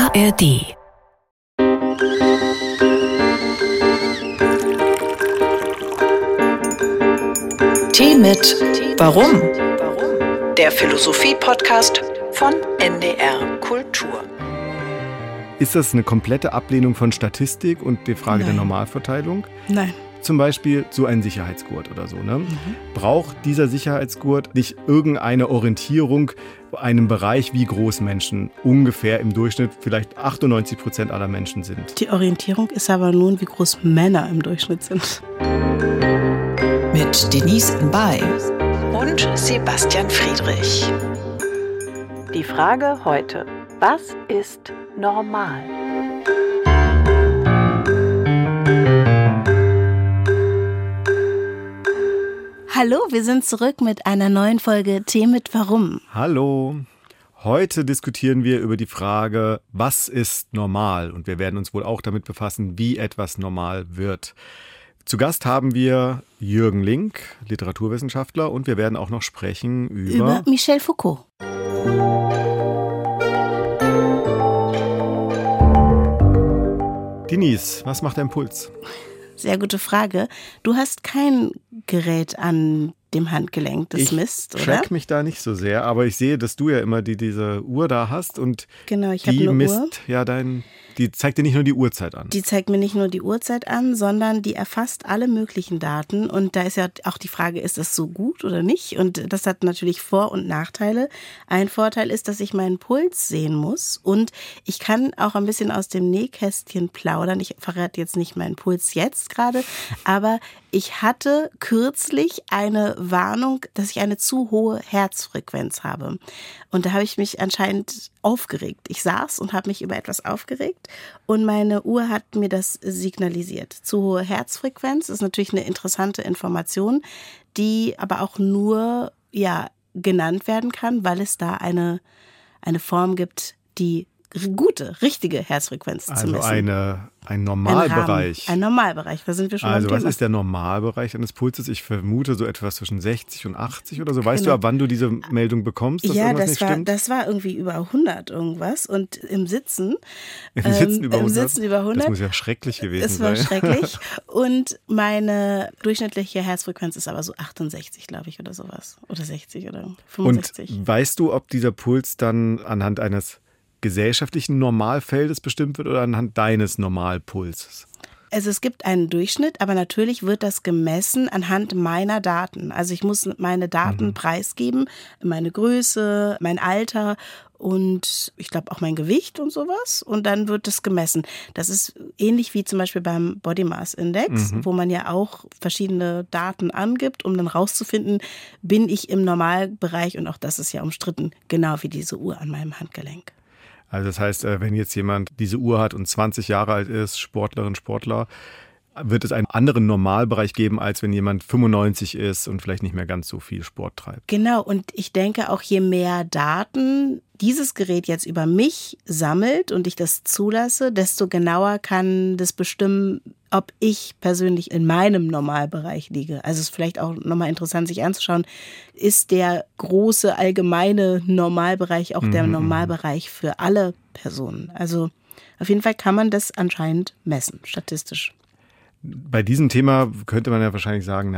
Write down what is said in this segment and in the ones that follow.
ARD. Tee mit Warum? Der Philosophie-Podcast von NDR Kultur. Ist das eine komplette Ablehnung von Statistik und der Frage der Normalverteilung? Nein. Zum Beispiel so ein Sicherheitsgurt oder so. Ne? Braucht dieser Sicherheitsgurt nicht irgendeine Orientierung, einen Bereich, wie groß Menschen ungefähr im Durchschnitt vielleicht 98% aller Menschen sind? Die Orientierung ist aber nun, wie groß Männer im Durchschnitt sind. Mit Denise Mbay und Sebastian Friedrich. Die Frage heute: Was ist normal? Hallo, wir sind zurück mit einer neuen Folge Tee mit Warum. Hallo. Heute diskutieren wir über die Frage, was ist normal? Und wir werden uns wohl auch damit befassen, wie etwas normal wird. Zu Gast haben wir Jürgen Link, Literaturwissenschaftler, und wir werden auch noch sprechen über Michel Foucault. Denise, was macht dein Puls? Sehr gute Frage. Du hast kein Gerät an dem Handgelenk, das misst, oder? Ich track mich da nicht so sehr, aber ich sehe, dass du ja immer diese Uhr da hast und genau, ich habe eine misst Uhr. Ja die zeigt dir nicht nur die Uhrzeit an. Die zeigt mir nicht nur die Uhrzeit an, sondern die erfasst alle möglichen Daten. Und da ist ja auch die Frage, ist das so gut oder nicht? Und das hat natürlich Vor- und Nachteile. Ein Vorteil ist, dass ich meinen Puls sehen muss. Und ich kann auch ein bisschen aus dem Nähkästchen plaudern. Ich verrate jetzt nicht meinen Puls jetzt gerade, aber ich hatte kürzlich eine Warnung, dass ich eine zu hohe Herzfrequenz habe. Und da habe ich mich anscheinend aufgeregt. Ich saß und habe mich über etwas aufgeregt und meine Uhr hat mir das signalisiert. Zu hohe Herzfrequenz ist natürlich eine interessante Information, die aber auch nur genannt werden kann, weil es da eine Form gibt, die gute, richtige Herzfrequenz zu messen. Also ein Normalbereich. Ein Normalbereich, da sind wir schon beim Thema. Also was ist der Normalbereich eines Pulses? Ich vermute so etwas zwischen 60 und 80 oder so. Weißt du, ab wann du diese Meldung bekommst, dass irgendwas nicht stimmt? Das war irgendwie über 100 irgendwas und im Sitzen. Im Sitzen über 100? Im Sitzen über 100. Das muss ja schrecklich gewesen sein. Es war schrecklich und meine durchschnittliche Herzfrequenz ist aber so 68, glaube ich, oder sowas. Oder 60 oder 65. Und weißt du, ob dieser Puls dann anhand eines gesellschaftlichen Normalfeldes bestimmt wird oder anhand deines Normalpulses? Also es gibt einen Durchschnitt, aber natürlich wird das gemessen anhand meiner Daten. Also ich muss meine Daten preisgeben, meine Größe, mein Alter und ich glaube auch mein Gewicht und sowas. Und dann wird das gemessen. Das ist ähnlich wie zum Beispiel beim Body Mass Index, wo man ja auch verschiedene Daten angibt, um dann rauszufinden, bin ich im Normalbereich, und auch das ist ja umstritten, genau wie diese Uhr an meinem Handgelenk. Also das heißt, wenn jetzt jemand diese Uhr hat und 20 Jahre alt ist, Sportlerin, Sportler, wird es einen anderen Normalbereich geben, als wenn jemand 95 ist und vielleicht nicht mehr ganz so viel Sport treibt. Genau, und ich denke auch, je mehr Daten dieses Gerät jetzt über mich sammelt und ich das zulasse, desto genauer kann das bestimmen, ob ich persönlich in meinem Normalbereich liege. Also es ist vielleicht auch nochmal interessant, sich anzuschauen, ist der große allgemeine Normalbereich auch der Normalbereich für alle Personen? Also auf jeden Fall kann man das anscheinend messen, statistisch. Bei diesem Thema könnte man ja wahrscheinlich sagen,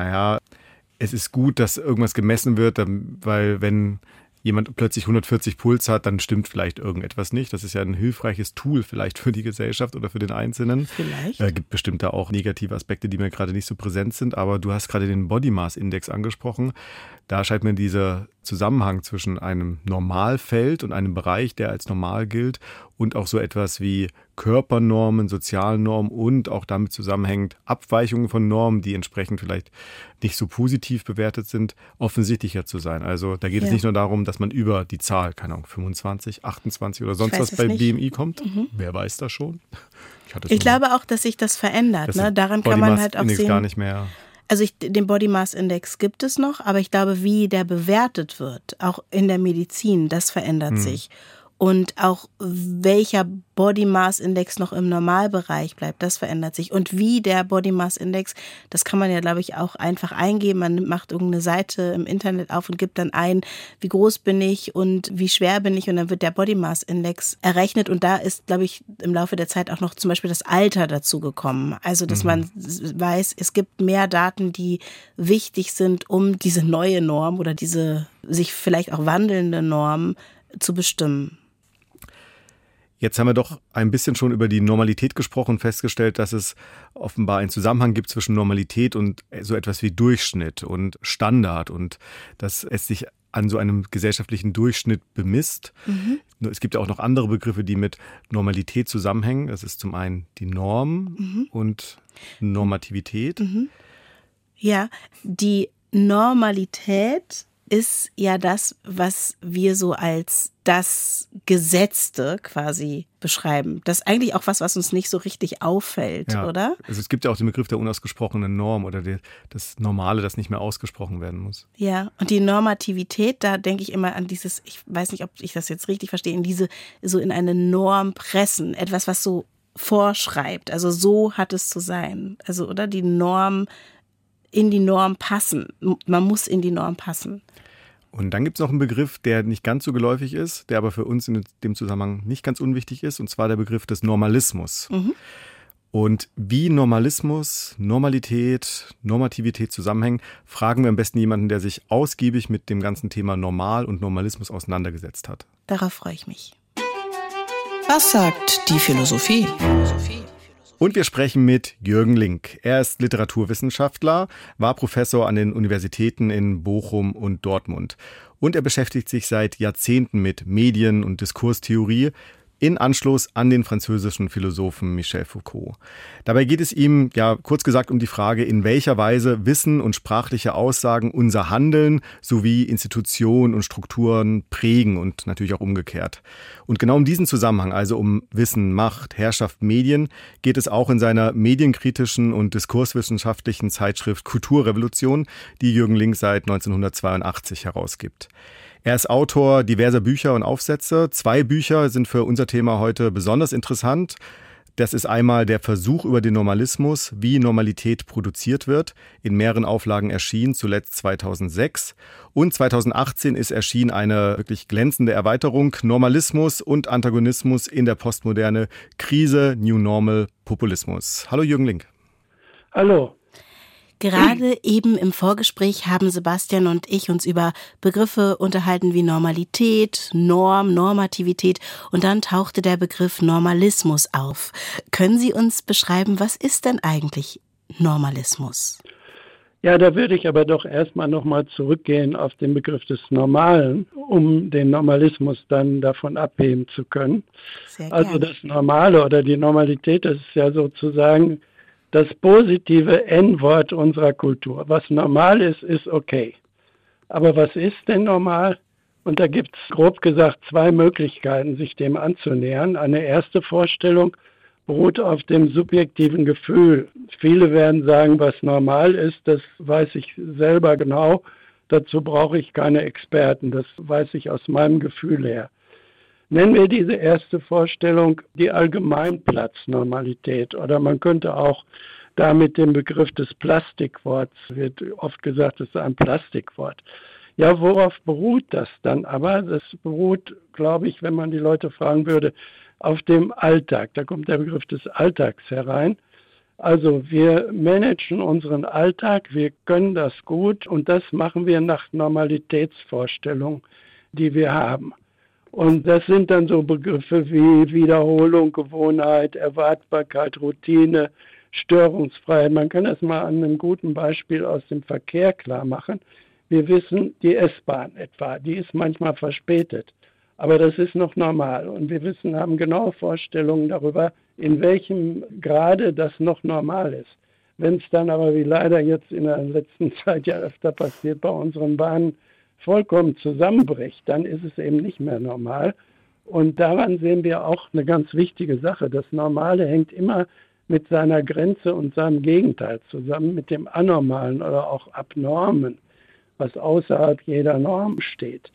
es ist gut, dass irgendwas gemessen wird, weil wenn jemand plötzlich 140 Puls hat, dann stimmt vielleicht irgendetwas nicht. Das ist ja ein hilfreiches Tool vielleicht für die Gesellschaft oder für den Einzelnen. Vielleicht. Gibt bestimmt da auch negative Aspekte, die mir gerade nicht so präsent sind. Aber du hast gerade den Body Mass Index angesprochen. Da scheint mir dieser Zusammenhang zwischen einem Normalfeld und einem Bereich, der als normal gilt, und auch so etwas wie Körpernormen, Sozialnormen und auch damit zusammenhängend Abweichungen von Normen, die entsprechend vielleicht nicht so positiv bewertet sind, offensichtlicher zu sein. Also da geht es nicht nur darum, dass man über die Zahl, keine Ahnung, 25, 28 oder sonst was bei BMI kommt. Wer weiß das schon? Ich glaube auch, dass sich das verändert. Ne? Daran kann man halt auch sehen. Gar nicht mehr. Also den Body Mass Index gibt es noch, aber ich glaube, wie der bewertet wird, auch in der Medizin, das verändert sich. Und auch welcher Body Mass Index noch im Normalbereich bleibt, das verändert sich. Und wie der Body Mass Index, das kann man ja, glaube ich, auch einfach eingeben. Man macht irgendeine Seite im Internet auf und gibt dann ein, wie groß bin ich und wie schwer bin ich. Und dann wird der Body Mass Index errechnet. Und da ist, glaube ich, im Laufe der Zeit auch noch zum Beispiel das Alter dazu gekommen. Also, dass man weiß, es gibt mehr Daten, die wichtig sind, um diese neue Norm oder diese sich vielleicht auch wandelnde Norm zu bestimmen. Jetzt haben wir doch ein bisschen schon über die Normalität gesprochen und festgestellt, dass es offenbar einen Zusammenhang gibt zwischen Normalität und so etwas wie Durchschnitt und Standard und dass es sich an so einem gesellschaftlichen Durchschnitt bemisst. Es gibt ja auch noch andere Begriffe, die mit Normalität zusammenhängen. Das ist zum einen die Norm und Normativität. Ja, die Normalität ist ja das, was wir so als das Gesetzte quasi beschreiben. Das ist eigentlich auch was uns nicht so richtig auffällt, ja, oder? Also es gibt ja auch den Begriff der unausgesprochenen Norm oder das Normale, das nicht mehr ausgesprochen werden muss. Ja, und die Normativität, da denke ich immer an dieses, ich weiß nicht, ob ich das jetzt richtig verstehe, so in eine Norm pressen, etwas, was so vorschreibt. Also so hat es zu sein. Also, oder die Norm, in die Norm passen. Man muss in die Norm passen. Und dann gibt es noch einen Begriff, der nicht ganz so geläufig ist, der aber für uns in dem Zusammenhang nicht ganz unwichtig ist, und zwar der Begriff des Normalismus. Und wie Normalismus, Normalität, Normativität zusammenhängen, fragen wir am besten jemanden, der sich ausgiebig mit dem ganzen Thema Normal und Normalismus auseinandergesetzt hat. Darauf freue ich mich. Was sagt die Philosophie? Und wir sprechen mit Jürgen Link. Er ist Literaturwissenschaftler, war Professor an den Universitäten in Bochum und Dortmund. Und er beschäftigt sich seit Jahrzehnten mit Medien- und Diskurstheorie in Anschluss an den französischen Philosophen Michel Foucault. Dabei geht es ihm, ja, kurz gesagt um die Frage, in welcher Weise Wissen und sprachliche Aussagen unser Handeln sowie Institutionen und Strukturen prägen und natürlich auch umgekehrt. Und genau um diesen Zusammenhang, also um Wissen, Macht, Herrschaft, Medien, geht es auch in seiner medienkritischen und diskurswissenschaftlichen Zeitschrift Kulturrevolution, die Jürgen Link seit 1982 herausgibt. Er ist Autor diverser Bücher und Aufsätze. 2 Bücher sind für unser Thema heute besonders interessant. Das ist einmal der Versuch über den Normalismus, wie Normalität produziert wird, in mehreren Auflagen erschienen, zuletzt 2006. Und 2018 ist erschienen eine wirklich glänzende Erweiterung, Normalismus und Antagonismus in der Postmoderne, Krise, New Normal, Populismus. Hallo Jürgen Link. Hallo. Gerade eben im Vorgespräch haben Sebastian und ich uns über Begriffe unterhalten wie Normalität, Norm, Normativität und dann tauchte der Begriff Normalismus auf. Können Sie uns beschreiben, was ist denn eigentlich Normalismus? Ja, da würde ich aber doch erstmal nochmal zurückgehen auf den Begriff des Normalen, um den Normalismus dann davon abheben zu können. Sehr gerne. Also das Normale oder die Normalität, das ist ja sozusagen das positive N-Wort unserer Kultur. Was normal ist, ist okay. Aber was ist denn normal? Und da gibt es grob gesagt 2 Möglichkeiten, sich dem anzunähern. Eine erste Vorstellung beruht auf dem subjektiven Gefühl. Viele werden sagen, was normal ist, das weiß ich selber genau. Dazu brauche ich keine Experten. Das weiß ich aus meinem Gefühl her. Nennen wir diese erste Vorstellung die Allgemeinplatznormalität. Oder man könnte auch da mit dem Begriff des Plastikworts, wird oft gesagt, es ist ein Plastikwort. Ja, worauf beruht das dann aber? Das beruht, glaube ich, wenn man die Leute fragen würde, auf dem Alltag. Da kommt der Begriff des Alltags herein. Also wir managen unseren Alltag, wir können das gut und das machen wir nach Normalitätsvorstellungen, die wir haben. Und das sind dann so Begriffe wie Wiederholung, Gewohnheit, Erwartbarkeit, Routine, Störungsfreiheit. Man kann das mal an einem guten Beispiel aus dem Verkehr klar machen. Wir wissen, die S-Bahn etwa, die ist manchmal verspätet. Aber das ist noch normal. Und wir haben genaue Vorstellungen darüber, in welchem Grade das noch normal ist. Wenn es dann aber, wie leider jetzt in der letzten Zeit ja öfter passiert, bei unseren Bahnen vollkommen zusammenbricht, dann ist es eben nicht mehr normal. Und daran sehen wir auch eine ganz wichtige Sache. Das Normale hängt immer mit seiner Grenze und seinem Gegenteil zusammen, mit dem Anormalen oder auch Abnormen, was außerhalb jeder Norm steht.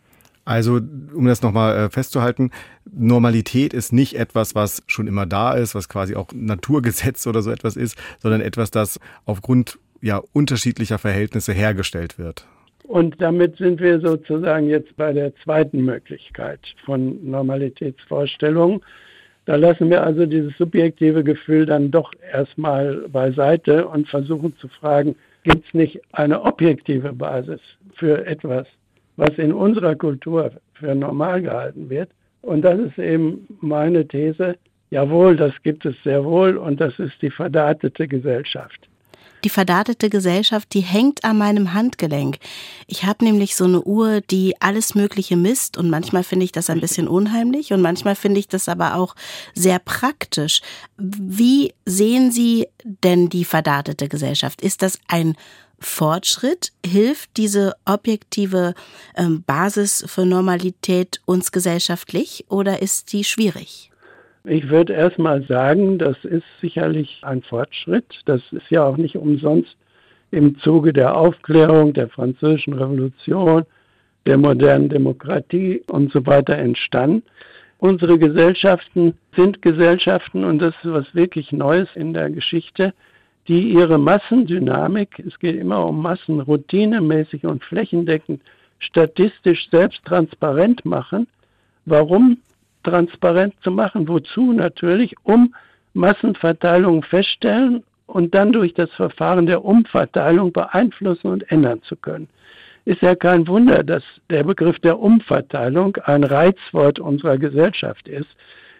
Also, um das nochmal festzuhalten, Normalität ist nicht etwas, was schon immer da ist, was quasi auch Naturgesetz oder so etwas ist, sondern etwas, das aufgrund unterschiedlicher Verhältnisse hergestellt wird. Und damit sind wir sozusagen jetzt bei der zweiten Möglichkeit von Normalitätsvorstellungen. Da lassen wir also dieses subjektive Gefühl dann doch erstmal beiseite und versuchen zu fragen, gibt es nicht eine objektive Basis für etwas, was in unserer Kultur für normal gehalten wird? Und das ist eben meine These. Jawohl, das gibt es sehr wohl und das ist die verdatete Gesellschaft. Die verdatete Gesellschaft, die hängt an meinem Handgelenk. Ich habe nämlich so eine Uhr, die alles Mögliche misst und manchmal finde ich das ein bisschen unheimlich und manchmal finde ich das aber auch sehr praktisch. Wie sehen Sie denn die verdatete Gesellschaft? Ist das ein Fortschritt? Hilft diese objektive Basis für Normalität uns gesellschaftlich oder ist die schwierig? Ich würde erst mal sagen, das ist sicherlich ein Fortschritt. Das ist ja auch nicht umsonst im Zuge der Aufklärung, der Französischen Revolution, der modernen Demokratie und so weiter entstanden. Unsere Gesellschaften sind Gesellschaften, und das ist was wirklich Neues in der Geschichte, die ihre Massendynamik, es geht immer um Massen, routinemäßig und flächendeckend statistisch selbst transparent machen. Warum transparent zu machen? Wozu natürlich? Um Massenverteilung feststellen und dann durch das Verfahren der Umverteilung beeinflussen und ändern zu können. Ist ja kein Wunder, dass der Begriff der Umverteilung ein Reizwort unserer Gesellschaft ist.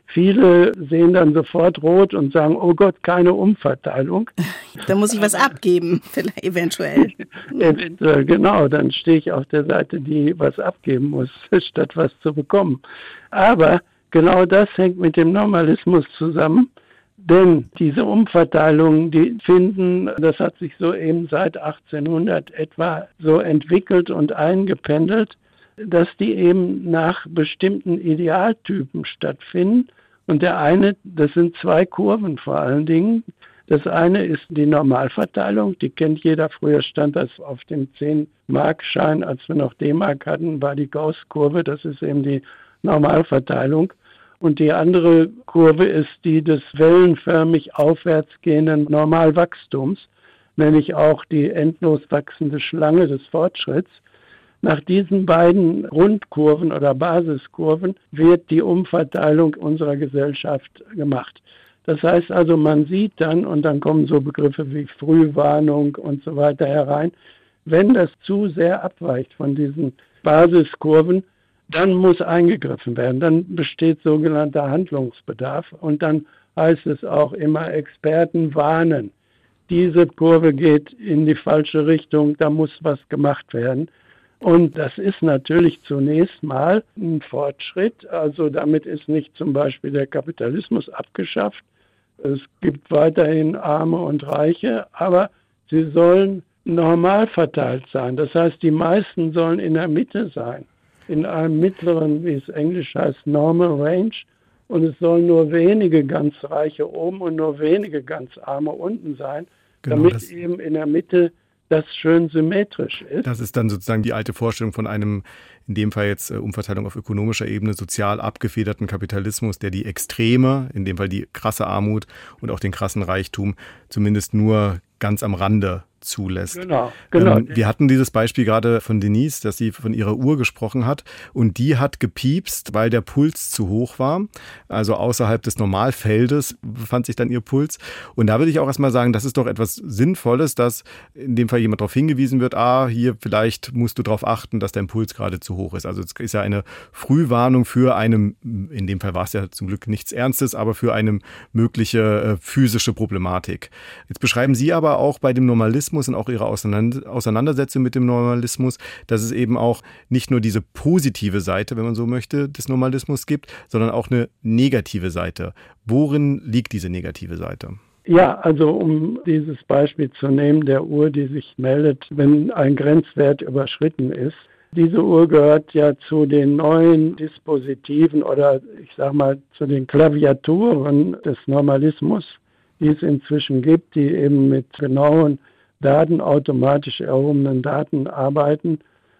Viele sehen dann sofort rot und sagen, oh Gott, keine Umverteilung. Da muss ich was abgeben, vielleicht eventuell. Eventuell, genau. Dann stehe ich auf der Seite, die was abgeben muss, statt was zu bekommen. Aber genau das hängt mit dem Normalismus zusammen. Denn diese Umverteilungen, die finden, das hat sich so eben seit 1800 etwa so entwickelt und eingependelt, dass die eben nach bestimmten Idealtypen stattfinden. Und der eine, das sind zwei Kurven vor allen Dingen. Das eine ist die Normalverteilung, die kennt jeder. Früher stand das auf dem 10-Mark-Schein, als wir noch D-Mark hatten, war die Gauss-Kurve, das ist eben die Normalverteilung. Und die andere Kurve ist die des wellenförmig aufwärts gehenden Normalwachstums, nämlich auch die endlos wachsende Schlange des Fortschritts. Nach diesen beiden Rundkurven oder Basiskurven wird die Umverteilung unserer Gesellschaft gemacht. Das heißt also, man sieht dann, und dann kommen so Begriffe wie Frühwarnung und so weiter herein, wenn das zu sehr abweicht von diesen Basiskurven, dann muss eingegriffen werden. Dann besteht sogenannter Handlungsbedarf und dann heißt es auch immer, Experten warnen. Diese Kurve geht in die falsche Richtung, da muss was gemacht werden. Und das ist natürlich zunächst mal ein Fortschritt. Also damit ist nicht zum Beispiel der Kapitalismus abgeschafft. Es gibt weiterhin Arme und Reiche, aber sie sollen normal verteilt sein. Das heißt, die meisten sollen in der Mitte sein, in einem mittleren, wie es Englisch heißt, Normal Range. Und es sollen nur wenige ganz Reiche oben und nur wenige ganz Arme unten sein, genau, damit eben in der Mitte das schön symmetrisch ist. Das ist dann sozusagen die alte Vorstellung von einem, in dem Fall jetzt Umverteilung auf ökonomischer Ebene, sozial abgefederten Kapitalismus, der die Extreme, in dem Fall die krasse Armut und auch den krassen Reichtum, zumindest nur ganz am Rande zulässt. Genau. Wir hatten dieses Beispiel gerade von Denise, dass sie von ihrer Uhr gesprochen hat und die hat gepiepst, weil der Puls zu hoch war. Also außerhalb des Normalfeldes befand sich dann ihr Puls. Und da würde ich auch erstmal sagen, das ist doch etwas Sinnvolles, dass in dem Fall jemand darauf hingewiesen wird, hier vielleicht musst du darauf achten, dass dein Puls gerade zu hoch ist. Also es ist ja eine Frühwarnung für eine, in dem Fall war es ja zum Glück nichts Ernstes, aber für eine mögliche physische Problematik. Jetzt beschreiben Sie aber auch bei dem Normalismus und auch Ihre Auseinandersetzung mit dem Normalismus, dass es eben auch nicht nur diese positive Seite, wenn man so möchte, des Normalismus gibt, sondern auch eine negative Seite. Worin liegt diese negative Seite? Ja, also um dieses Beispiel zu nehmen, der Uhr, die sich meldet, wenn ein Grenzwert überschritten ist. Diese Uhr gehört ja zu den neuen Dispositiven oder ich sag mal zu den Klaviaturen des Normalismus, die es inzwischen gibt, die eben mit genauen Daten, automatisch erhobenen Daten arbeiten.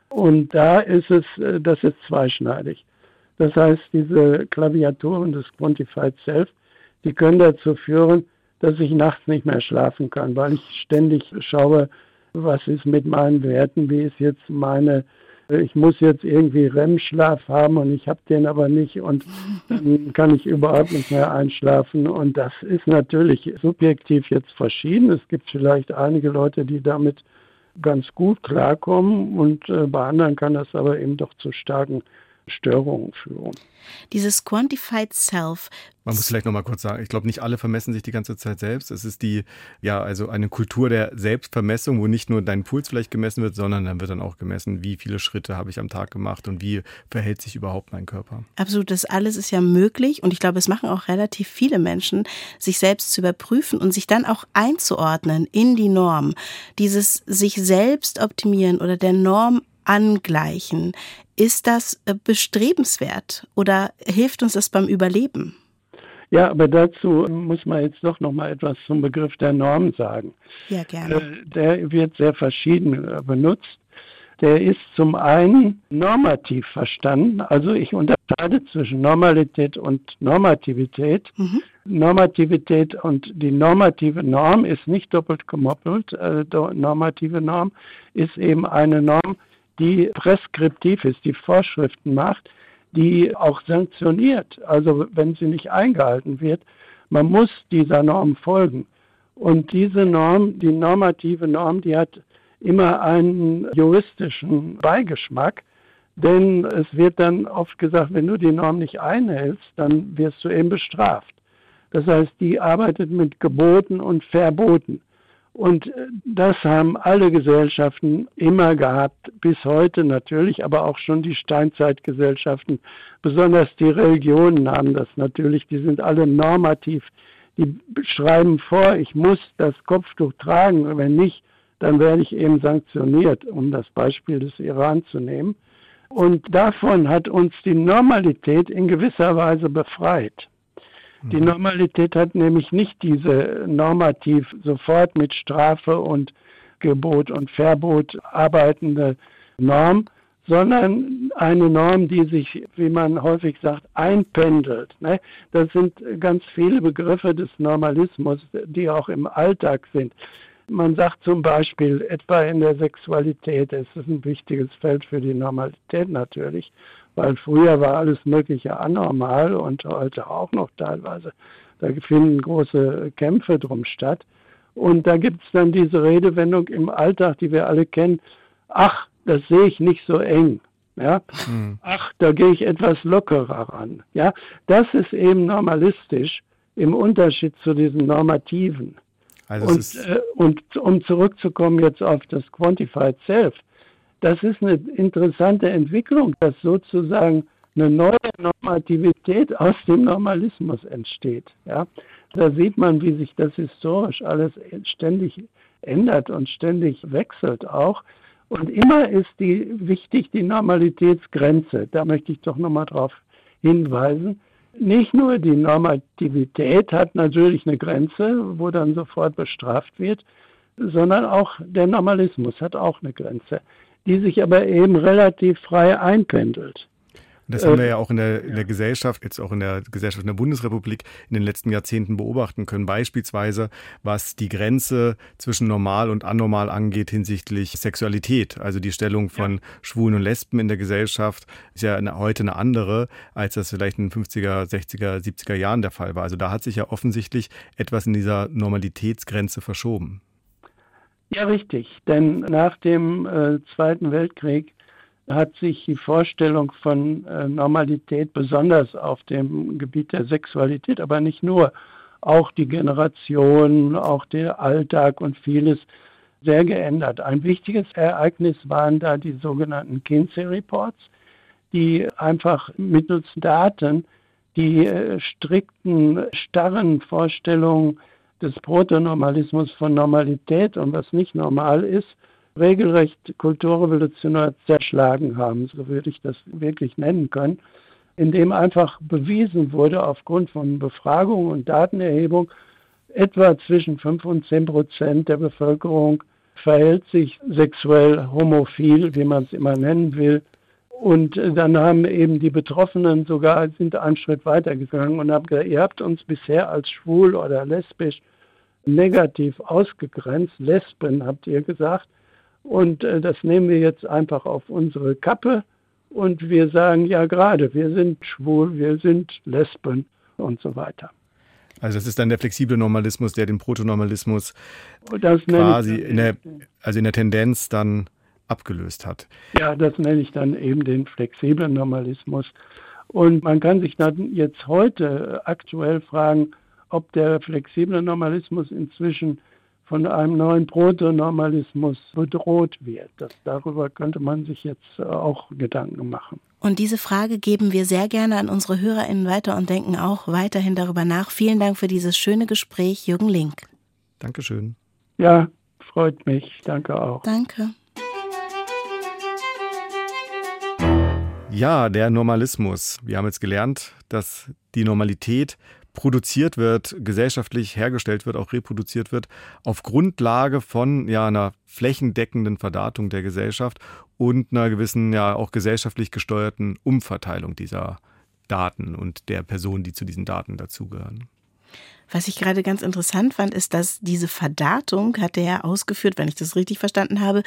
Und da ist das ist zweischneidig. Das heißt, diese Klaviaturen des Quantified Self, die können dazu führen, dass ich nachts nicht mehr schlafen kann, weil ich ständig schaue, was ist mit meinen Werten, wie ist jetzt ich muss jetzt irgendwie REM-Schlaf haben und ich habe den aber nicht und dann kann ich überhaupt nicht mehr einschlafen. Und das ist natürlich subjektiv jetzt verschieden. Es gibt vielleicht einige Leute, die damit ganz gut klarkommen und bei anderen kann das aber eben doch zu starken Störungen führen. Dieses Quantified Self. Man muss vielleicht noch mal kurz sagen, ich glaube, nicht alle vermessen sich die ganze Zeit selbst. Es ist also eine Kultur der Selbstvermessung, wo nicht nur dein Puls vielleicht gemessen wird, sondern dann wird dann auch gemessen, wie viele Schritte habe ich am Tag gemacht und wie verhält sich überhaupt mein Körper. Absolut, das alles ist ja möglich und ich glaube, es machen auch relativ viele Menschen, sich selbst zu überprüfen und sich dann auch einzuordnen in die Norm. Dieses sich selbst optimieren oder der Norm angleichen. Ist das bestrebenswert oder hilft uns das beim Überleben? Ja, aber dazu muss man jetzt doch noch mal etwas zum Begriff der Norm sagen. Ja, gerne. Der wird sehr verschieden benutzt. Der ist zum einen normativ verstanden, also ich unterscheide zwischen Normalität und Normativität. Mhm. Normativität und die normative Norm ist nicht doppelt gemoppelt. Normative Norm ist eben eine Norm, die preskriptiv ist, die Vorschriften macht, die auch sanktioniert. Also wenn sie nicht eingehalten wird, man muss dieser Norm folgen. Und diese Norm, die normative Norm, die hat immer einen juristischen Beigeschmack, denn es wird dann oft gesagt, wenn du die Norm nicht einhältst, dann wirst du eben bestraft. Das heißt, die arbeitet mit Geboten und Verboten. Und das haben alle Gesellschaften immer gehabt, bis heute natürlich, aber auch schon die Steinzeitgesellschaften, besonders die Religionen haben das natürlich, die sind alle normativ, die schreiben vor, ich muss das Kopftuch tragen, wenn nicht, dann werde ich eben sanktioniert, um das Beispiel des Iran zu nehmen. Und davon hat uns die Normalität in gewisser Weise befreit. Die Normalität hat nämlich nicht diese normativ sofort mit Strafe und Gebot und Verbot arbeitende Norm, sondern eine Norm, die sich, wie man häufig sagt, einpendelt. Das sind ganz viele Begriffe des Normalismus, die auch im Alltag sind. Man sagt zum Beispiel, etwa in der Sexualität, es ist ein wichtiges Feld für die Normalität natürlich, weil früher war alles Mögliche anormal und heute auch noch teilweise. Da finden große Kämpfe drum statt. Und da gibt es dann diese Redewendung im Alltag, die wir alle kennen, ach, das sehe ich nicht so eng. Ja? Ach, da gehe ich etwas lockerer ran. Ja? Das ist eben normalistisch im Unterschied zu diesen Normativen. Also und um zurückzukommen jetzt auf das Quantified Self, das ist eine interessante Entwicklung, dass sozusagen eine neue Normativität aus dem Normalismus entsteht. Ja? Da sieht man, wie sich das historisch alles ständig ändert und ständig wechselt auch. Und immer ist wichtig die Normalitätsgrenze. Da möchte ich doch nochmal drauf hinweisen. Nicht nur die Normativität hat natürlich eine Grenze, wo dann sofort bestraft wird, sondern auch der Normalismus hat auch eine Grenze, die sich aber eben relativ frei einpendelt. Das haben wir ja auch in der Gesellschaft, jetzt auch in der Gesellschaft in der Bundesrepublik in den letzten Jahrzehnten beobachten können. Beispielsweise, was die Grenze zwischen normal und anormal angeht hinsichtlich Sexualität. Also die Stellung von Schwulen und Lesben in der Gesellschaft ist ja heute eine andere, als das vielleicht in den 50er, 60er, 70er Jahren der Fall war. Also da hat sich ja offensichtlich etwas in dieser Normalitätsgrenze verschoben. Ja, richtig. Denn nach dem Zweiten Weltkrieg hat sich die Vorstellung von Normalität besonders auf dem Gebiet der Sexualität, aber nicht nur, auch die Generation, auch der Alltag und vieles sehr geändert. Ein wichtiges Ereignis waren da die sogenannten Kinsey Reports, die einfach mittels Daten die strikten, starren Vorstellungen des Protonormalismus von Normalität und was nicht normal ist, regelrecht kulturrevolutionär zerschlagen haben, so würde ich das wirklich nennen können, indem einfach bewiesen wurde aufgrund von Befragung und Datenerhebung, etwa zwischen 5 und 10% der Bevölkerung verhält sich sexuell homophil, wie man es immer nennen will. Und dann haben eben die Betroffenen sind einen Schritt weitergegangen und haben gesagt, ihr habt uns bisher als schwul oder lesbisch negativ ausgegrenzt. Lesben habt ihr gesagt. Und das nehmen wir jetzt einfach auf unsere Kappe. Und wir sagen, ja gerade, wir sind schwul, wir sind Lesben und so weiter. Also das ist dann der flexible Normalismus, der den Protonormalismus quasi in der Tendenz dann abgelöst hat. Ja, das nenne ich dann eben den flexiblen Normalismus. Und man kann sich dann jetzt heute aktuell fragen, ob der flexible Normalismus inzwischen von einem neuen Protonormalismus bedroht wird. Darüber könnte man sich jetzt auch Gedanken machen. Und diese Frage geben wir sehr gerne an unsere HörerInnen weiter und denken auch weiterhin darüber nach. Vielen Dank für dieses schöne Gespräch, Jürgen Link. Dankeschön. Ja, freut mich. Danke auch. Danke. Ja, der Normalismus. Wir haben jetzt gelernt, dass die Normalität produziert wird, gesellschaftlich hergestellt wird, auch reproduziert wird, auf Grundlage von einer flächendeckenden Verdatung der Gesellschaft und einer gewissen, auch gesellschaftlich gesteuerten Umverteilung dieser Daten und der Personen, die zu diesen Daten dazugehören. Was ich gerade ganz interessant fand, ist, dass diese Verdatung, hat er ja ausgeführt, wenn ich das richtig verstanden habe,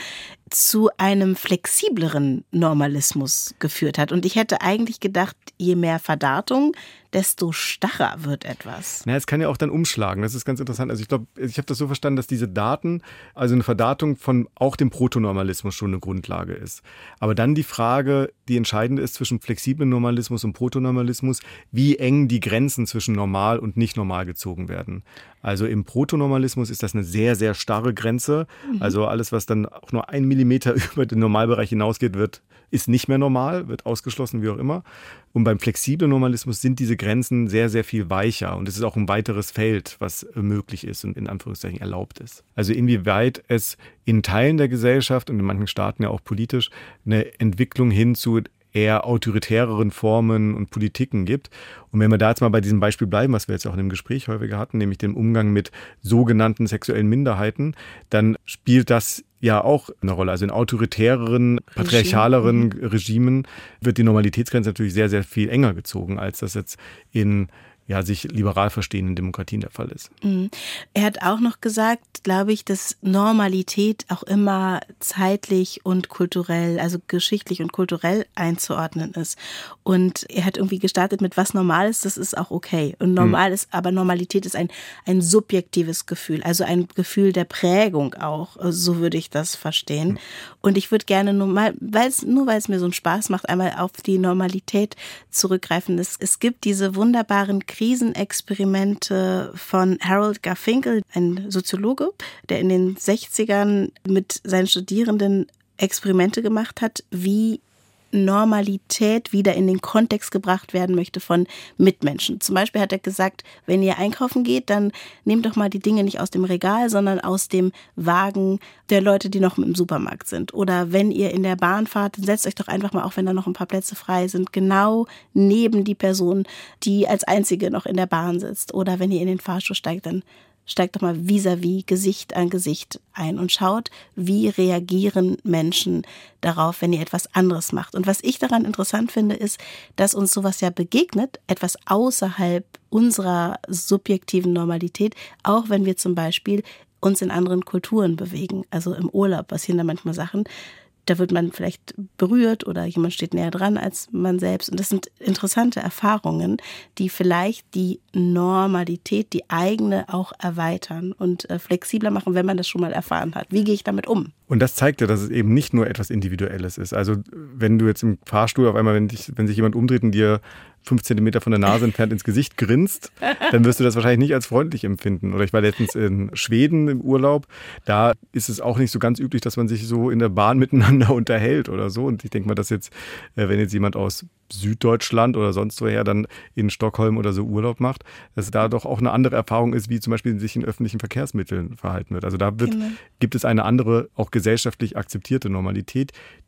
zu einem flexibleren Normalismus geführt hat. Und ich hätte eigentlich gedacht, je mehr Verdatung, desto starrer wird etwas. Es kann ja auch dann umschlagen. Das ist ganz interessant. Also ich glaube, ich habe das so verstanden, dass diese Daten, also eine Verdatung von auch dem Protonormalismus schon eine Grundlage ist. Aber dann die Frage, die entscheidende ist zwischen flexiblen Normalismus und Protonormalismus, wie eng die Grenzen zwischen normal und nicht normal gezogen werden. Also im Protonormalismus ist das eine sehr, sehr starre Grenze. Also alles, was dann auch nur 1 Millimeter über den Normalbereich hinausgeht, ist nicht mehr normal, wird ausgeschlossen, wie auch immer. Und beim flexiblen Normalismus sind diese Grenzen sehr, sehr viel weicher. Und es ist auch ein weiteres Feld, was möglich ist und in Anführungszeichen erlaubt ist. Also inwieweit es in Teilen der Gesellschaft und in manchen Staaten ja auch politisch eine Entwicklung hin zu eher autoritäreren Formen und Politiken gibt. Und wenn wir da jetzt mal bei diesem Beispiel bleiben, was wir jetzt auch in dem Gespräch häufiger hatten, nämlich dem Umgang mit sogenannten sexuellen Minderheiten, dann spielt das ja auch eine Rolle. Also in autoritäreren, patriarchaleren Regimen wird die Normalitätsgrenze natürlich sehr, sehr viel enger gezogen, als das jetzt in sich liberal verstehenden Demokratien der Fall ist. Er hat auch noch gesagt, glaube ich, dass Normalität auch immer zeitlich und kulturell, also geschichtlich und kulturell einzuordnen ist. Und er hat irgendwie gestartet mit, was normal ist, das ist auch okay. Und aber Normalität ist ein subjektives Gefühl, also ein Gefühl der Prägung auch. So würde ich das verstehen. Und ich würde gerne weil es mir so einen Spaß macht, einmal auf die Normalität zurückgreifen. Es gibt diese wunderbaren Krisenexperimente von Harold Garfinkel, ein Soziologe, der in den 60ern mit seinen Studierenden Experimente gemacht hat, wie Normalität wieder in den Kontext gebracht werden möchte von Mitmenschen. Zum Beispiel hat er gesagt, wenn ihr einkaufen geht, dann nehmt doch mal die Dinge nicht aus dem Regal, sondern aus dem Wagen der Leute, die noch im Supermarkt sind. Oder wenn ihr in der Bahn fahrt, dann setzt euch doch einfach mal, auch wenn da noch ein paar Plätze frei sind, genau neben die Person, die als einzige noch in der Bahn sitzt. Oder wenn ihr in den Fahrstuhl steigt, dann steigt doch mal vis-à-vis, Gesicht an Gesicht ein und schaut, wie reagieren Menschen darauf, wenn ihr etwas anderes macht. Und was ich daran interessant finde, ist, dass uns sowas ja begegnet, etwas außerhalb unserer subjektiven Normalität, auch wenn wir zum Beispiel uns in anderen Kulturen bewegen. Also im Urlaub passieren da manchmal Sachen, da wird man vielleicht berührt oder jemand steht näher dran als man selbst. Und das sind interessante Erfahrungen, die vielleicht die Normalität, die eigene auch erweitern und flexibler machen, wenn man das schon mal erfahren hat. Wie gehe ich damit um? Und das zeigt ja, dass es eben nicht nur etwas Individuelles ist. Also wenn du jetzt im Fahrstuhl auf einmal, wenn sich jemand umdreht und dir 5 Zentimeter von der Nase entfernt ins Gesicht grinst, dann wirst du das wahrscheinlich nicht als freundlich empfinden. Oder ich war letztens in Schweden im Urlaub, da ist es auch nicht so ganz üblich, dass man sich so in der Bahn miteinander unterhält oder so. Und ich denke mal, dass jetzt, wenn jetzt jemand aus Süddeutschland oder sonst woher dann in Stockholm oder so Urlaub macht, dass da doch auch eine andere Erfahrung ist, wie zum Beispiel sich in öffentlichen Verkehrsmitteln verhalten wird. Also da gibt es eine andere, auch gesellschaftlich akzeptierte Normalität,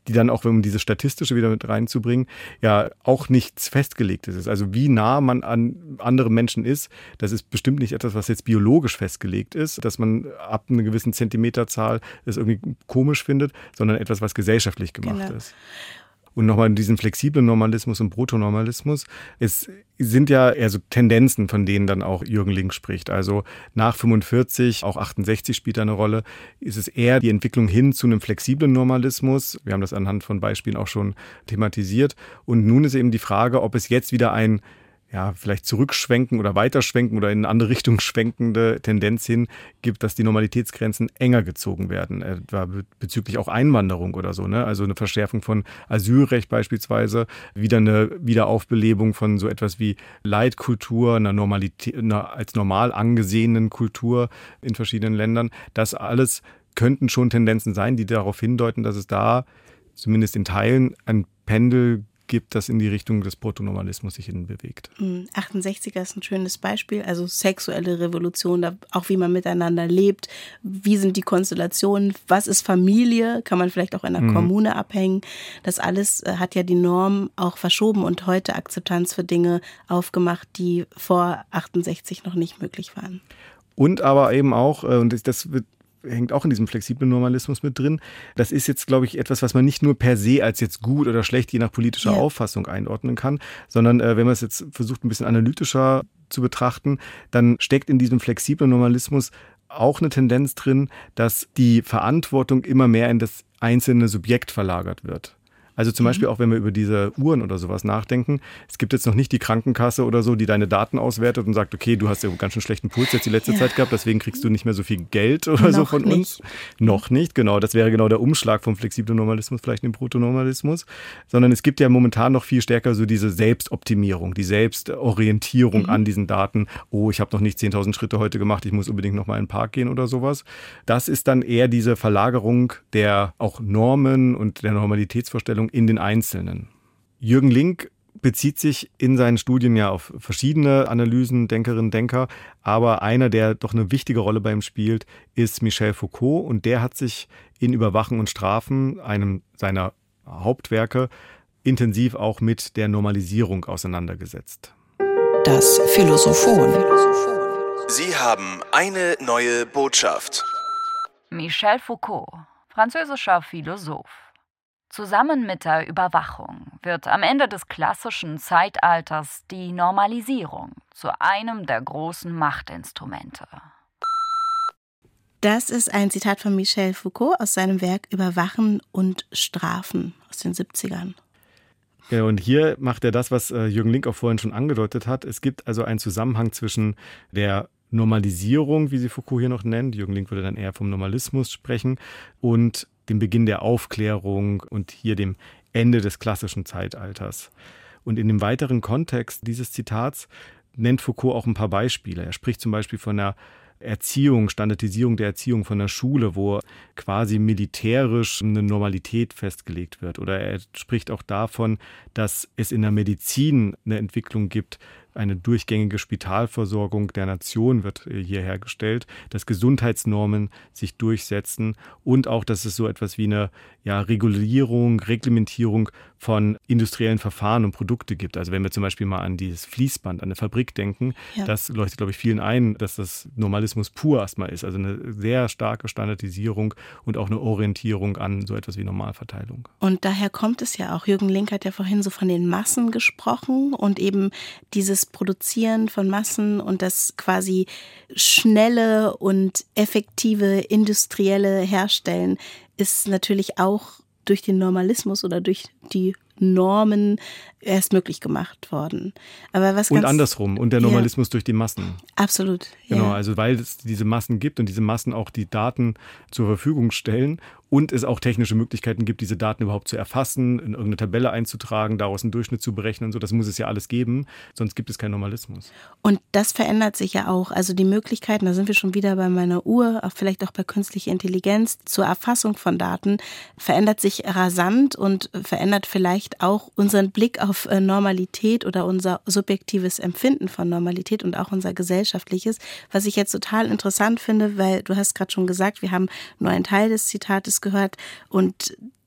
die dann auch, um dieses Statistische wieder mit reinzubringen, ja auch nichts Festgelegtes ist. Also wie nah man an andere Menschen ist, das ist bestimmt nicht etwas, was jetzt biologisch festgelegt ist, dass man ab einer gewissen Zentimeterzahl es irgendwie komisch findet, sondern etwas, was gesellschaftlich gemacht ist. Und nochmal in diesem flexiblen Normalismus und Protonormalismus, es sind ja eher so Tendenzen, von denen dann auch Jürgen Link spricht. Also nach 45, auch 68 spielt da eine Rolle, ist es eher die Entwicklung hin zu einem flexiblen Normalismus. Wir haben das anhand von Beispielen auch schon thematisiert. Und nun ist eben die Frage, ob es jetzt wieder ein vielleicht zurückschwenken oder weiterschwenken oder in eine andere Richtung schwenkende Tendenz hin gibt, dass die Normalitätsgrenzen enger gezogen werden, etwa bezüglich auch Einwanderung oder so, ne? Also eine Verschärfung von Asylrecht beispielsweise, wieder eine Wiederaufbelebung von so etwas wie Leitkultur, einer Normalität, einer als normal angesehenen Kultur in verschiedenen Ländern. Das alles könnten schon Tendenzen sein, die darauf hindeuten, dass es da zumindest in Teilen ein Pendel gibt, das in die Richtung des Protonormalismus sich hin bewegt. 68er ist ein schönes Beispiel, also sexuelle Revolution, auch wie man miteinander lebt, wie sind die Konstellationen, was ist Familie, kann man vielleicht auch in einer Kommune abhängen. Das alles hat ja die Norm auch verschoben und heute Akzeptanz für Dinge aufgemacht, die vor 68 noch nicht möglich waren. Und aber eben auch, und das hängt auch in diesem flexiblen Normalismus mit drin. Das ist jetzt, glaube ich, etwas, was man nicht nur per se als jetzt gut oder schlecht, je nach politischer Auffassung einordnen kann, sondern wenn man es jetzt versucht, ein bisschen analytischer zu betrachten, dann steckt in diesem flexiblen Normalismus auch eine Tendenz drin, dass die Verantwortung immer mehr in das einzelne Subjekt verlagert wird. Also zum Beispiel auch, wenn wir über diese Uhren oder sowas nachdenken. Es gibt jetzt noch nicht die Krankenkasse oder so, die deine Daten auswertet und sagt, okay, du hast ja einen ganz schön schlechten Puls jetzt die letzte Zeit gehabt, deswegen kriegst du nicht mehr so viel Geld oder noch so von uns. Noch nicht, genau. Das wäre genau der Umschlag vom flexiblen Normalismus, vielleicht in den Protonormalismus. Sondern es gibt ja momentan noch viel stärker so diese Selbstoptimierung, die Selbstorientierung an diesen Daten. Oh, ich habe noch nicht 10.000 Schritte heute gemacht, ich muss unbedingt noch mal in den Park gehen oder sowas. Das ist dann eher diese Verlagerung der auch Normen und der Normalitätsvorstellung in den Einzelnen. Jürgen Link bezieht sich in seinen Studien ja auf verschiedene Analysen, Denkerinnen, Denker, aber einer, der doch eine wichtige Rolle bei ihm spielt, ist Michel Foucault und der hat sich in Überwachen und Strafen, einem seiner Hauptwerke, intensiv auch mit der Normalisierung auseinandergesetzt. Das Philosophon. Sie haben eine neue Botschaft. Michel Foucault, französischer Philosoph. Zusammen mit der Überwachung wird am Ende des klassischen Zeitalters die Normalisierung zu einem der großen Machtinstrumente. Das ist ein Zitat von Michel Foucault aus seinem Werk Überwachen und Strafen aus den 70ern. Ja, und hier macht er das, was Jürgen Link auch vorhin schon angedeutet hat. Es gibt also einen Zusammenhang zwischen der Normalisierung, wie sie Foucault hier noch nennt, Jürgen Link würde dann eher vom Normalismus sprechen, und dem Beginn der Aufklärung und hier dem Ende des klassischen Zeitalters. Und in dem weiteren Kontext dieses Zitats nennt Foucault auch ein paar Beispiele. Er spricht zum Beispiel von der Erziehung, Standardisierung der Erziehung von der Schule, wo quasi militärisch eine Normalität festgelegt wird. Oder er spricht auch davon, dass es in der Medizin eine Entwicklung gibt, eine durchgängige Spitalversorgung der Nation wird hier hergestellt, dass Gesundheitsnormen sich durchsetzen und auch, dass es so etwas wie eine Regulierung, Reglementierung von industriellen Verfahren und Produkte gibt. Also wenn wir zum Beispiel mal an dieses Fließband, an eine Fabrik denken, das leuchtet, glaube ich, vielen ein, dass das Normalismus pur erstmal ist. Also eine sehr starke Standardisierung und auch eine Orientierung an so etwas wie Normalverteilung. Und daher kommt es ja auch. Jürgen Link hat ja vorhin so von den Massen gesprochen und eben dieses Produzieren von Massen und das quasi schnelle und effektive industrielle Herstellen ist natürlich auch durch den Normalismus oder durch die Normen erst möglich gemacht worden. Aber was und andersrum, und der Normalismus durch die Massen. Absolut. Genau, also weil es diese Massen gibt und diese Massen auch die Daten zur Verfügung stellen und es auch technische Möglichkeiten gibt, diese Daten überhaupt zu erfassen, in irgendeine Tabelle einzutragen, daraus einen Durchschnitt zu berechnen und so. Das muss es ja alles geben, sonst gibt es keinen Normalismus. Und das verändert sich ja auch. Also die Möglichkeiten, da sind wir schon wieder bei meiner Uhr, vielleicht auch bei künstlicher Intelligenz, zur Erfassung von Daten, verändert sich rasant und verändert vielleicht auch unseren Blick auf Normalität oder unser subjektives Empfinden von Normalität und auch unser gesellschaftliches, was ich jetzt total interessant finde, weil du hast gerade schon gesagt, wir haben nur einen Teil des Zitates gehört und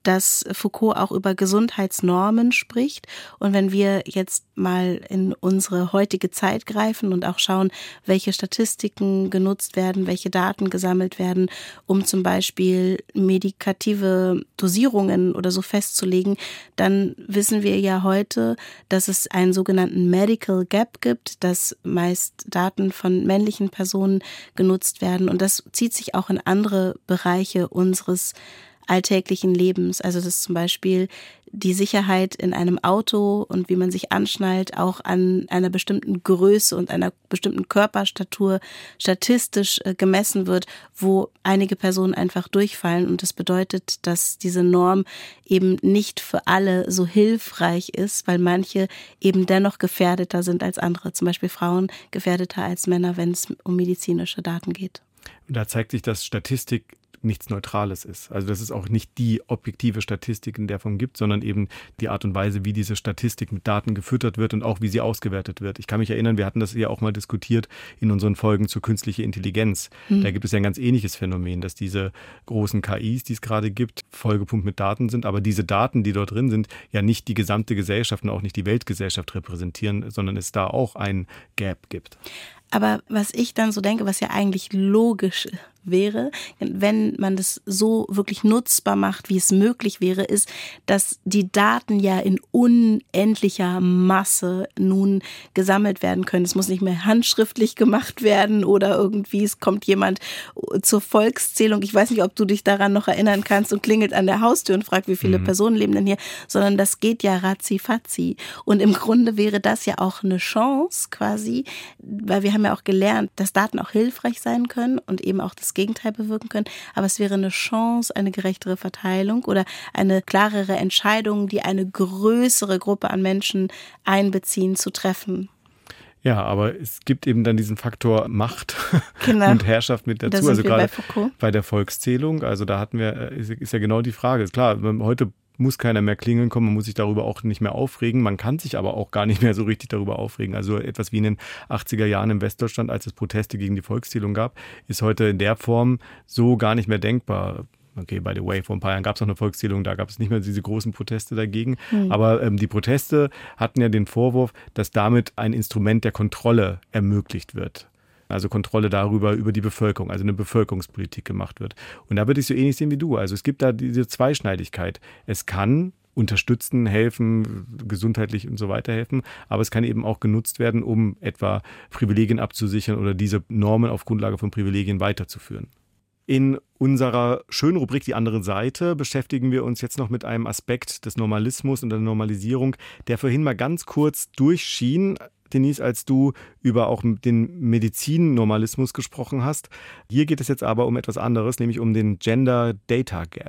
dass Foucault auch über Gesundheitsnormen spricht. Und wenn wir jetzt mal in unsere heutige Zeit greifen und auch schauen, welche Statistiken genutzt werden, welche Daten gesammelt werden, um zum Beispiel medikative Dosierungen oder so festzulegen, dann wissen wir ja heute, dass es einen sogenannten Medical Gap gibt, dass meist Daten von männlichen Personen genutzt werden. Und das zieht sich auch in andere Bereiche unseres alltäglichen Lebens. Also dass zum Beispiel die Sicherheit in einem Auto und wie man sich anschnallt auch an einer bestimmten Größe und einer bestimmten Körperstatur statistisch gemessen wird, wo einige Personen einfach durchfallen. Und das bedeutet, dass diese Norm eben nicht für alle so hilfreich ist, weil manche eben dennoch gefährdeter sind als andere. Zum Beispiel Frauen gefährdeter als Männer, wenn es um medizinische Daten geht. Und da zeigt sich, dass Statistik nichts Neutrales ist. Also dass es auch nicht die objektive Statistik in der Form gibt, sondern eben die Art und Weise, wie diese Statistik mit Daten gefüttert wird und auch wie sie ausgewertet wird. Ich kann mich erinnern, wir hatten das ja auch mal diskutiert in unseren Folgen zur künstlichen Intelligenz. Da gibt es ja ein ganz ähnliches Phänomen, dass diese großen KIs, die es gerade gibt, vollgepumpt mit Daten sind, aber diese Daten, die dort drin sind, ja nicht die gesamte Gesellschaft und auch nicht die Weltgesellschaft repräsentieren, sondern es da auch ein Gap gibt. Aber was ich dann so denke, was ja eigentlich logisch wäre, wenn man das so wirklich nutzbar macht, wie es möglich wäre, ist, dass die Daten ja in unendlicher Masse nun gesammelt werden können. Es muss nicht mehr handschriftlich gemacht werden oder irgendwie es kommt jemand zur Volkszählung. Ich weiß nicht, ob du dich daran noch erinnern kannst und klingelt an der Haustür und fragt, wie viele Personen leben denn hier, sondern das geht ja ratzi-fatzi. Und im Grunde wäre das ja auch eine Chance quasi, weil wir haben ja auch gelernt, dass Daten auch hilfreich sein können und eben auch das Gegenteil bewirken können. Aber es wäre eine Chance, eine gerechtere Verteilung oder eine klarere Entscheidung, die eine größere Gruppe an Menschen einbeziehen, zu treffen. Ja, aber es gibt eben dann diesen Faktor Macht Genau. und Herrschaft mit dazu. Da sind Also wir gerade bei Foucault. bei der Volkszählung, also da hatten wir, ist ja genau die Frage. Klar, heute muss keiner mehr klingeln kommen, man muss sich darüber auch nicht mehr aufregen. Man kann sich aber auch gar nicht mehr so richtig darüber aufregen. Also etwas wie in den 80er Jahren in Westdeutschland, als es Proteste gegen die Volkszählung gab, ist heute in der Form so gar nicht mehr denkbar. Okay, by the way, vor ein paar Jahren gab es noch eine Volkszählung, da gab es nicht mehr diese großen Proteste dagegen. Aber die Proteste hatten ja den Vorwurf, dass damit ein Instrument der Kontrolle ermöglicht wird. Also Kontrolle darüber, über die Bevölkerung, also eine Bevölkerungspolitik gemacht wird. Und da würde ich so ähnlich sehen wie du. Also es gibt da diese Zweischneidigkeit. Es kann unterstützen, helfen, gesundheitlich und so weiter helfen, aber es kann eben auch genutzt werden, um etwa Privilegien abzusichern oder diese Normen auf Grundlage von Privilegien weiterzuführen. In unserer schönen Rubrik Die andere Seite beschäftigen wir uns jetzt noch mit einem Aspekt des Normalismus und der Normalisierung, der vorhin mal ganz kurz durchschien, Denise, als du über auch den Medizinnormalismus gesprochen hast. Hier geht es jetzt aber um etwas anderes, nämlich um den Gender Data Gap.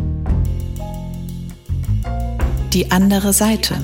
Die andere Seite.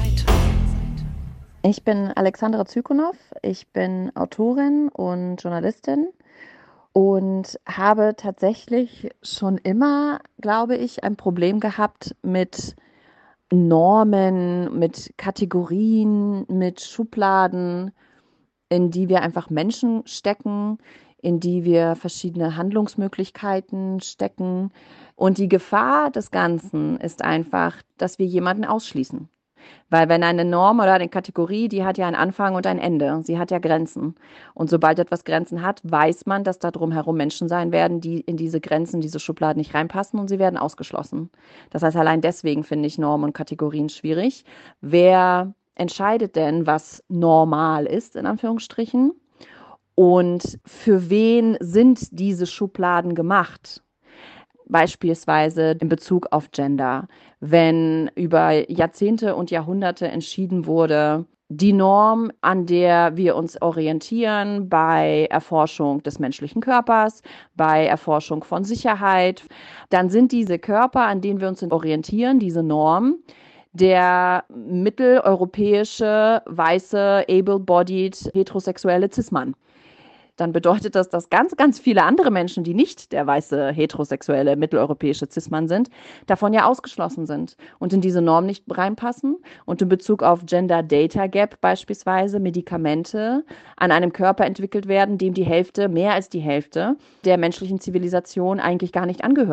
Ich bin Alexandra Zykonow, ich bin Autorin und Journalistin und habe tatsächlich schon immer, glaube ich, ein Problem gehabt mit Normen, mit Kategorien, mit Schubladen, in die wir einfach Menschen stecken, in die wir verschiedene Handlungsmöglichkeiten stecken. Und die Gefahr des Ganzen ist einfach, dass wir jemanden ausschließen. Weil wenn eine Norm oder eine Kategorie, die hat ja einen Anfang und ein Ende. Sie hat ja Grenzen. Und sobald etwas Grenzen hat, weiß man, dass da drumherum Menschen sein werden, die in diese Grenzen, diese Schubladen nicht reinpassen und sie werden ausgeschlossen. Das heißt, allein deswegen finde ich Normen und Kategorien schwierig. Wer entscheidet denn, was normal ist, in Anführungsstrichen? Und für wen sind diese Schubladen gemacht? Beispielsweise in Bezug auf Gender, wenn über Jahrzehnte und Jahrhunderte entschieden wurde, die Norm, an der wir uns orientieren bei Erforschung des menschlichen Körpers, bei Erforschung von Sicherheit, dann sind diese Körper, an denen wir uns orientieren, diese Norm, der mitteleuropäische, weiße, able-bodied, heterosexuelle Cis-Mann. Dann bedeutet das, dass ganz, ganz viele andere Menschen, die nicht der weiße, heterosexuelle, mitteleuropäische Cis-Mann sind, davon ja ausgeschlossen sind und in diese Norm nicht reinpassen. Und in Bezug auf Gender Data Gap beispielsweise Medikamente an einem Körper entwickelt werden, dem die Hälfte, mehr als die Hälfte der menschlichen Zivilisation eigentlich gar nicht angehört.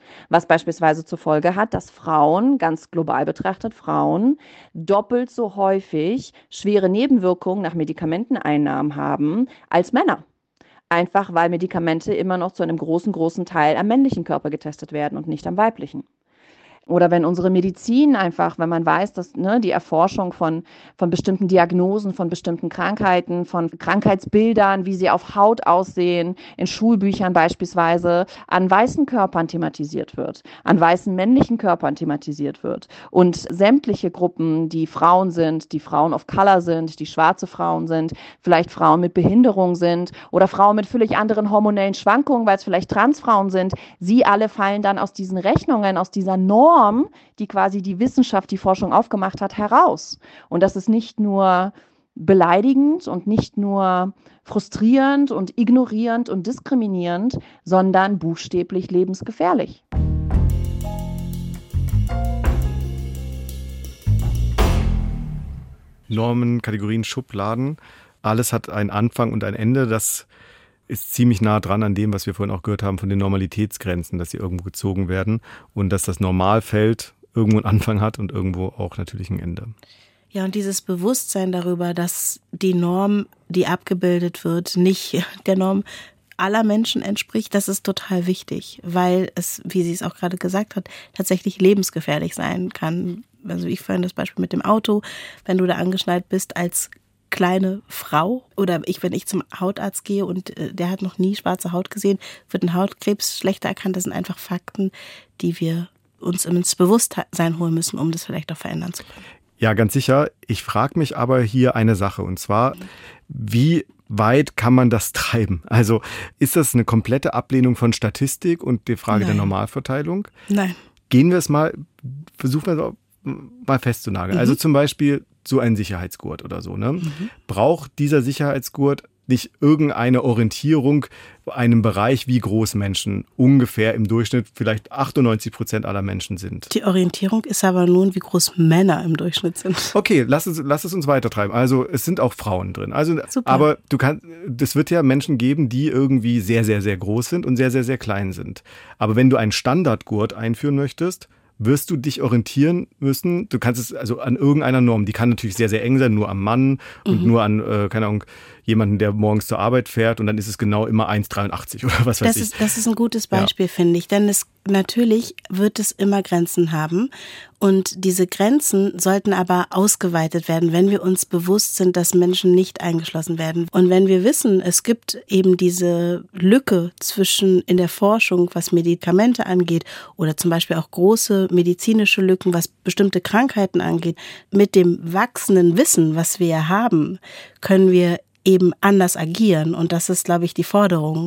Was beispielsweise zur Folge hat, dass Frauen, ganz global betrachtet Frauen, doppelt so häufig schwere Nebenwirkungen nach Medikamenteneinnahmen haben als Männer. Einfach weil Medikamente immer noch zu einem großen Teil am männlichen Körper getestet werden und nicht am weiblichen. Oder wenn unsere Medizin einfach, wenn man weiß, dass die Erforschung von bestimmten Diagnosen, von bestimmten Krankheiten, von Krankheitsbildern, wie sie auf Haut aussehen, in Schulbüchern beispielsweise, an weißen Körpern thematisiert wird, an weißen männlichen Körpern thematisiert wird. Und sämtliche Gruppen, die Frauen sind, die Frauen of Color sind, die schwarze Frauen sind, vielleicht Frauen mit Behinderung sind oder Frauen mit völlig anderen hormonellen Schwankungen, weil es vielleicht Transfrauen sind, sie alle fallen dann aus diesen Rechnungen, aus dieser Norm, die quasi die Wissenschaft, die Forschung aufgemacht hat, heraus. Und das ist nicht nur beleidigend und nicht nur frustrierend und ignorierend und diskriminierend, sondern buchstäblich lebensgefährlich. Normen, Kategorien, Schubladen, alles hat einen Anfang und ein Ende. Das ist ziemlich nah dran an dem, was wir vorhin auch gehört haben von den Normalitätsgrenzen, dass sie irgendwo gezogen werden und dass das Normalfeld irgendwo einen Anfang hat und irgendwo auch natürlich ein Ende. Ja, und dieses Bewusstsein darüber, dass die Norm, die abgebildet wird, nicht der Norm aller Menschen entspricht, das ist total wichtig, weil es, wie sie es auch gerade gesagt hat, tatsächlich lebensgefährlich sein kann. Also ich vorhin das Beispiel mit dem Auto, wenn du da angeschnallt bist als kleine Frau oder wenn ich zum Hautarzt gehe und der hat noch nie schwarze Haut gesehen, wird ein Hautkrebs schlechter erkannt. Das sind einfach Fakten, die wir uns ins Bewusstsein holen müssen, um das vielleicht auch verändern zu können. Ja, ganz sicher. Ich frage mich aber hier eine Sache und zwar, wie weit kann man das treiben? Also ist das eine komplette Ablehnung von Statistik und die Frage der Normalverteilung? Nein. Gehen wir es mal, versuchen wir es mal festzunageln. Also zum Beispiel so ein Sicherheitsgurt oder so. Ne? Braucht dieser Sicherheitsgurt nicht irgendeine Orientierung einem Bereich, wie groß Menschen ungefähr im Durchschnitt vielleicht 98% aller Menschen sind? Die Orientierung ist aber nun, wie groß Männer im Durchschnitt sind. Okay, lass es uns weitertreiben. Also es sind auch Frauen drin. Also, super. Aber es wird ja Menschen geben, die irgendwie sehr, sehr, sehr groß sind und sehr, sehr, sehr klein sind. Aber wenn du einen Standardgurt einführen möchtest, wirst du dich orientieren müssen. Du kannst es also an irgendeiner Norm, die kann natürlich sehr, sehr eng sein, nur am Mann und nur an, keine Ahnung, jemanden, der morgens zur Arbeit fährt und dann ist es genau immer 1,83 oder was weiß ich. Das ist ein gutes Beispiel, finde ich, denn natürlich wird es immer Grenzen haben und diese Grenzen sollten aber ausgeweitet werden, wenn wir uns bewusst sind, dass Menschen nicht eingeschlossen werden. Und wenn wir wissen, es gibt eben diese Lücke in der Forschung, was Medikamente angeht oder zum Beispiel auch große medizinische Lücken, was bestimmte Krankheiten angeht, mit dem wachsenden Wissen, was wir ja haben, können wir eben anders agieren. Und das ist, glaube ich, die Forderung.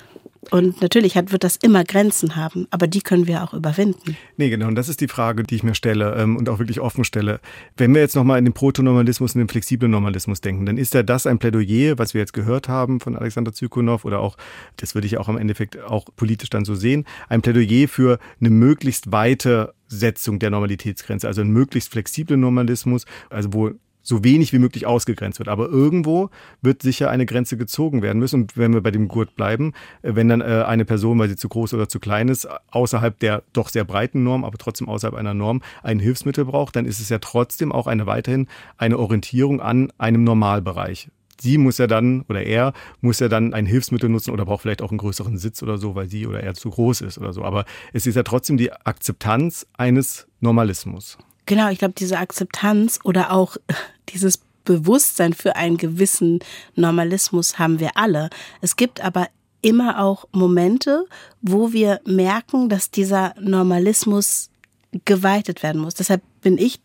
Und natürlich wird das immer Grenzen haben, aber die können wir auch überwinden. Nee, genau. Und das ist die Frage, die ich mir stelle und auch wirklich offen stelle. Wenn wir jetzt nochmal in den Protonormalismus und den flexiblen Normalismus denken, dann ist ja das ein Plädoyer, was wir jetzt gehört haben von Alexander Zykonow oder auch, das würde ich auch im Endeffekt auch politisch dann so sehen, ein Plädoyer für eine möglichst weite Setzung der Normalitätsgrenze, also einen möglichst flexiblen Normalismus, also wo so wenig wie möglich ausgegrenzt wird. Aber irgendwo wird sicher eine Grenze gezogen werden müssen. Und wenn wir bei dem Gurt bleiben, wenn dann eine Person, weil sie zu groß oder zu klein ist, außerhalb der doch sehr breiten Norm, aber trotzdem außerhalb einer Norm, ein Hilfsmittel braucht, dann ist es ja trotzdem auch weiterhin eine Orientierung an einem Normalbereich. Sie muss ja dann, oder er muss ja dann ein Hilfsmittel nutzen oder braucht vielleicht auch einen größeren Sitz oder so, weil sie oder er zu groß ist oder so. Aber es ist ja trotzdem die Akzeptanz eines Normalismus. Genau, ich glaube, diese Akzeptanz oder auch dieses Bewusstsein für einen gewissen Normalismus haben wir alle. Es gibt aber immer auch Momente, wo wir merken, dass dieser Normalismus geweitet werden muss. Deshalb bin ich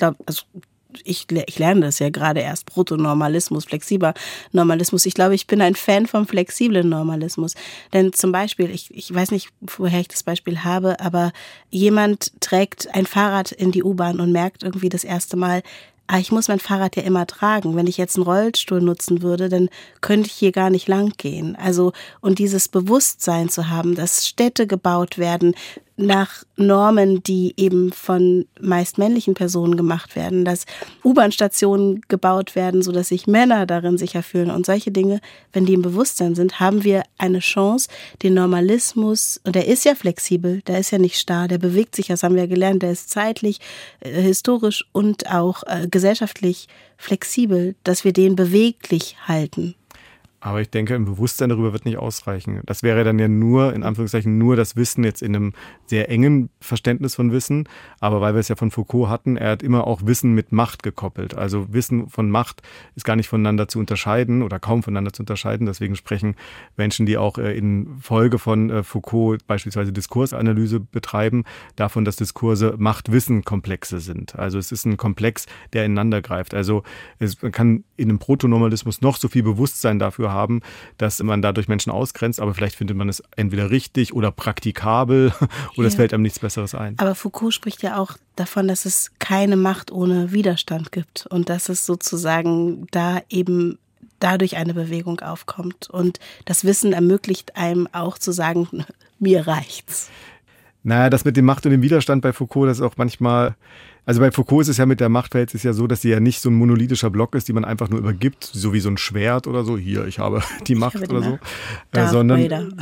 lerne das ja gerade erst, Protonormalismus, flexibler Normalismus. Ich glaube, ich bin ein Fan vom flexiblen Normalismus. Denn zum Beispiel, ich weiß nicht, woher ich das Beispiel habe, aber jemand trägt ein Fahrrad in die U-Bahn und merkt irgendwie das erste Mal, ich muss mein Fahrrad ja immer tragen. Wenn ich jetzt einen Rollstuhl nutzen würde, dann könnte ich hier gar nicht lang gehen. Also, und dieses Bewusstsein zu haben, dass Städte gebaut werden, nach Normen, die eben von meist männlichen Personen gemacht werden, dass U-Bahn-Stationen gebaut werden, sodass sich Männer darin sicher fühlen und solche Dinge, wenn die im Bewusstsein sind, haben wir eine Chance, den Normalismus, und der ist ja flexibel, der ist ja nicht starr, der bewegt sich, das haben wir gelernt, der ist zeitlich, historisch und auch gesellschaftlich flexibel, dass wir den beweglich halten. Aber ich denke, ein Bewusstsein darüber wird nicht ausreichen. Das wäre dann ja nur, in Anführungszeichen, nur das Wissen jetzt in einem sehr engen Verständnis von Wissen. Aber weil wir es ja von Foucault hatten, er hat immer auch Wissen mit Macht gekoppelt. Also Wissen von Macht ist gar nicht voneinander zu unterscheiden oder kaum voneinander zu unterscheiden. Deswegen sprechen Menschen, die auch in Folge von Foucault beispielsweise Diskursanalyse betreiben, davon, dass Diskurse Macht-Wissen-Komplexe sind. Also es ist ein Komplex, der ineinander greift. Also man kann in einem Protonormalismus noch so viel Bewusstsein dafür haben, dass man dadurch Menschen ausgrenzt, aber vielleicht findet man es entweder richtig oder praktikabel oder es fällt einem nichts Besseres ein. Aber Foucault spricht ja auch davon, dass es keine Macht ohne Widerstand gibt und dass es sozusagen da eben dadurch eine Bewegung aufkommt und das Wissen ermöglicht einem auch zu sagen, mir reicht's. Naja, das mit dem Macht und dem Widerstand bei Foucault, das ist auch manchmal, also bei Foucault ist es ja mit der Machtverhältnis ja so, dass sie ja nicht so ein monolithischer Block ist, die man einfach nur übergibt, so wie so ein Schwert oder so, hier, ich habe die Macht oder so, sondern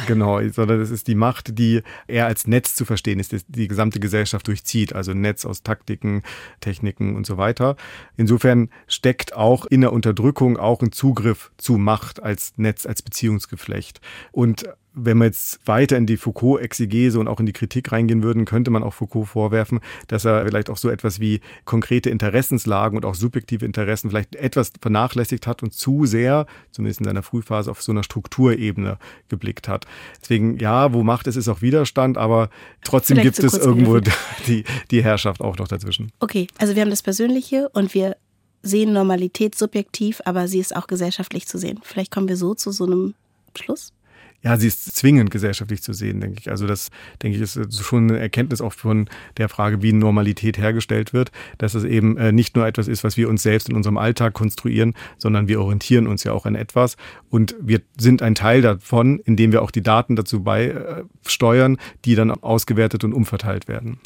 es ist die Macht, die eher als Netz zu verstehen ist, die gesamte Gesellschaft durchzieht, also ein Netz aus Taktiken, Techniken und so weiter. Insofern steckt auch in der Unterdrückung auch ein Zugriff zu Macht als Netz, als Beziehungsgeflecht. Und wenn wir jetzt weiter in die Foucault-Exegese und auch in die Kritik reingehen würden, könnte man auch Foucault vorwerfen, dass er vielleicht auch so etwas wie konkrete Interessenslagen und auch subjektive Interessen vielleicht etwas vernachlässigt hat und zu sehr, zumindest in seiner Frühphase, auf so einer Strukturebene geblickt hat. Deswegen, ja, wo Macht ist, ist auch Widerstand, aber trotzdem vielleicht gibt es irgendwo die Herrschaft auch noch dazwischen. Okay, also wir haben das Persönliche und wir sehen Normalität subjektiv, aber sie ist auch gesellschaftlich zu sehen. Vielleicht kommen wir so zu so einem Schluss? Ja, sie ist zwingend gesellschaftlich zu sehen, denke ich. Also das, denke ich, ist schon eine Erkenntnis auch von der Frage, wie Normalität hergestellt wird, dass es eben nicht nur etwas ist, was wir uns selbst in unserem Alltag konstruieren, sondern wir orientieren uns ja auch an etwas und wir sind ein Teil davon, indem wir auch die Daten dazu beisteuern, die dann ausgewertet und umverteilt werden.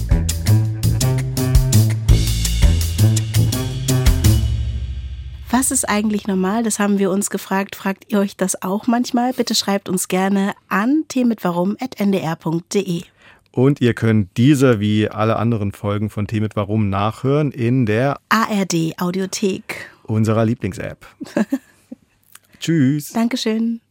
Was ist eigentlich normal? Das haben wir uns gefragt. Fragt ihr euch das auch manchmal? Bitte schreibt uns gerne an t-mit-warum@ndr.de. Und ihr könnt diese wie alle anderen Folgen von T mit Warum nachhören in der ARD Audiothek, unserer Lieblings-App. Tschüss. Dankeschön.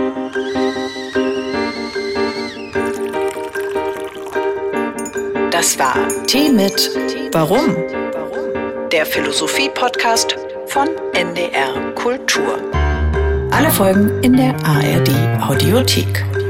Das war T mit Warum? Der Philosophie-Podcast von NDR Kultur. Alle Folgen in der ARD Audiothek.